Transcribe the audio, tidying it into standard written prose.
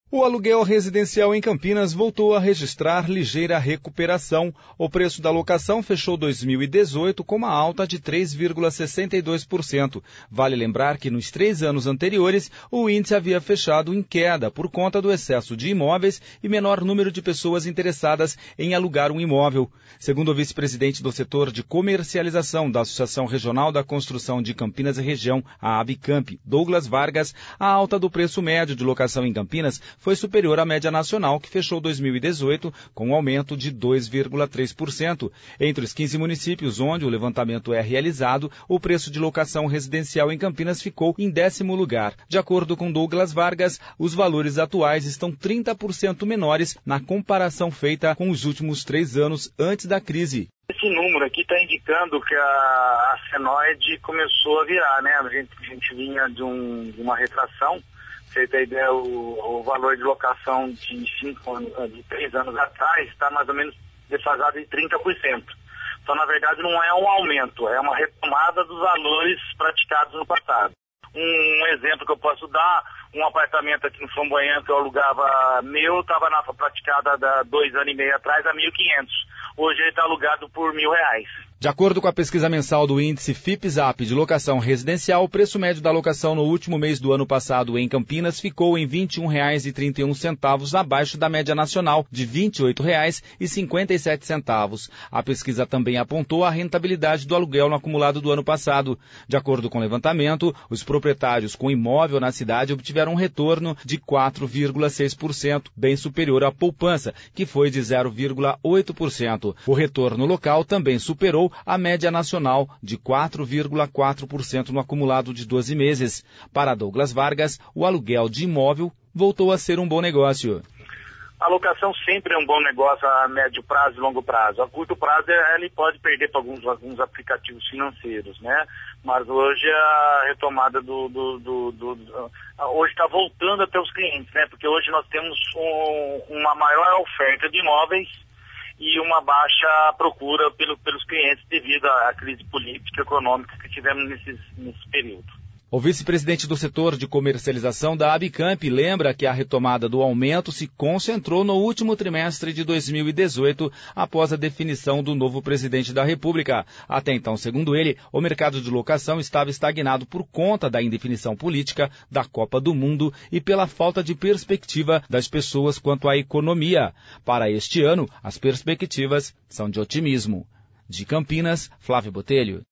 O aluguel residencial em Campinas voltou a registrar ligeira recuperação. O preço da locação fechou 2018 com uma alta de 3,62%. Vale lembrar que nos 3 anos anteriores, o índice havia fechado em queda por conta do excesso de imóveis e menor número de pessoas interessadas em alugar um imóvel. Segundo o vice-presidente do setor de comercialização da Associação Regional da Construção de Campinas e Região, a ABICAMP, Douglas Vargas, a alta do preço médio de locação em Campinas foi superior à média nacional, que fechou 2018 com um aumento de 2,3%. Entre os 15 municípios onde o levantamento é realizado, o preço de locação residencial em Campinas ficou em 10º lugar. De acordo com Douglas Vargas, os valores atuais estão 30% menores na comparação feita com os últimos 3 anos antes da crise. Esse número aqui está indicando que a senoide começou a virar, né? A gente vinha de uma retração. Você tem ideia, o valor de locação de 3 anos atrás está mais ou menos defasado em 30%. Então, na verdade, não é um aumento, é uma retomada dos valores praticados no passado. Um exemplo que eu posso dar, um apartamento aqui no Flamboyant que eu alugava estava praticada há 2 anos e meio atrás a 1.500. Hoje ele está alugado por R$1.000. De acordo com a pesquisa mensal do índice FIPE-ZAP de locação residencial, o preço médio da locação no último mês do ano passado em Campinas ficou em R$ 21,31, abaixo da média nacional de R$ 28,57. A pesquisa também apontou a rentabilidade do aluguel no acumulado do ano passado. De acordo com o levantamento, os proprietários com imóvel na cidade obtiveram um retorno de 4,6%, bem superior à poupança, que foi de 0,8%. O retorno local também superou a média nacional de 4,4% no acumulado de 12 meses. Para Douglas Vargas, o aluguel de imóvel voltou a ser um bom negócio. A locação sempre é um bom negócio a médio prazo e longo prazo. A curto prazo ele pode perder para alguns aplicativos financeiros, né? Mas hoje a retomada hoje está voltando até os clientes, né? Porque hoje nós temos uma maior oferta de imóveis e uma baixa procura pelos clientes devido à crise política e econômica que tivemos nesse período. O vice-presidente do setor de comercialização da ABICAMP lembra que a retomada do aumento se concentrou no último trimestre de 2018, após a definição do novo presidente da República. Até então, segundo ele, o mercado de locação estava estagnado por conta da indefinição política, da Copa do Mundo e pela falta de perspectiva das pessoas quanto à economia. Para este ano, as perspectivas são de otimismo. De Campinas, Flávio Botelho.